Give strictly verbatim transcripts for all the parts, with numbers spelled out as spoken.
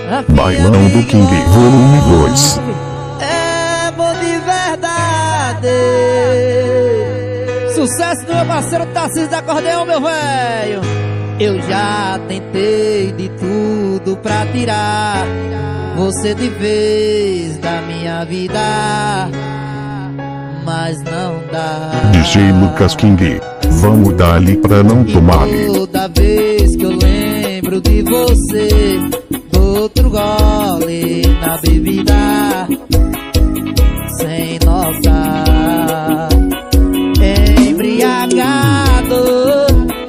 Bailão do King, volume dois. É bom de verdade. Sucesso do meu parceiro Tarcísio da Acordeão, meu velho. Eu já tentei de tudo pra tirar você de vez da minha vida, mas não dá. D J Lucas King, vamos dar-lhe pra não tomar-lhe. Toda vez que eu lembro de você, dou outro gole na bebida, sem notar, embriagado,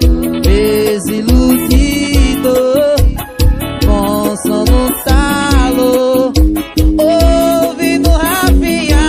desiludido, com sono no talo, ouvindo Rafinha.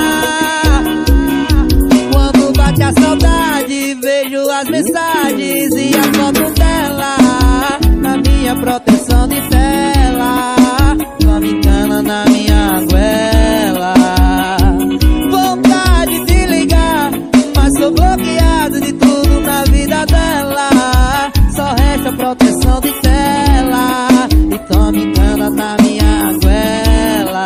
Quando bate a saudade, vejo as mensagens e as fotos dela na minha proteção de tela, só me encana na minha goela. Vontade de ligar, mas sou bloqueado de tudo na vida dela, só resta proteção de tela, então me encana na minha goela.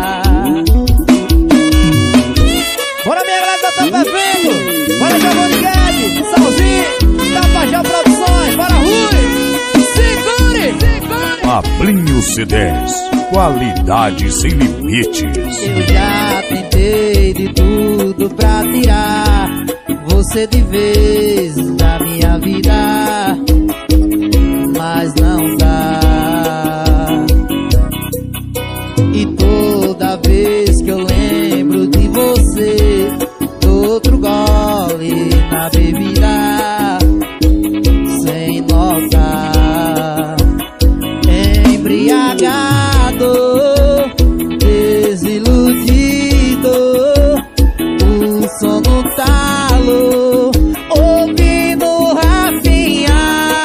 Bora, minha galera, tá perfeito. Bora, Giovanni Guedes, Salzinho, Tapajal Produções, bora, Rui, segure, segure. Fabrinho C dez, qualidade sem limites. Eu já tentei de tudo pra tirar você de vez da minha vida, mas não dá. E toda vez que eu lembro de você, dou outro gole na bebida, sem notar, embriagado, desiludido, o sono no talo, ouvindo Rafinha.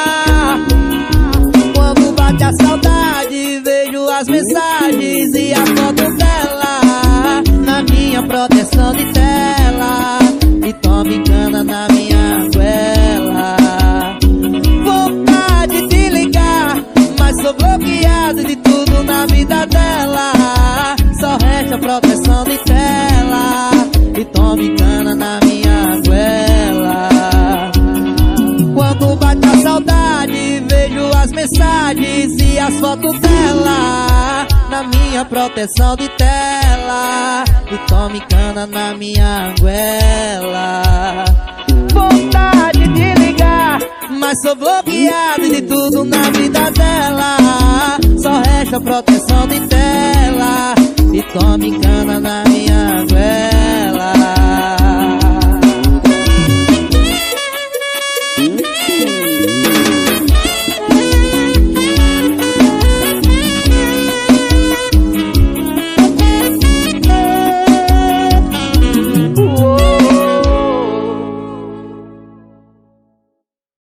Quando bate a saudade, vejo as mensagens e as fotos dela na minha proteção de tela, e toma encana na minha goela. Vontade de ligar, mas sou bloqueado de tudo na vida dela, só resta proteção de tela, e toma encana na minha goela. Quando bate a saudade, vejo as mensagens e as fotos dela na minha proteção de tela, e toma cana na minha goela. Vontade de ligar, mas sou bloqueado de tudo na vida dela, só resta proteção de tela, e toma cana na minha goela.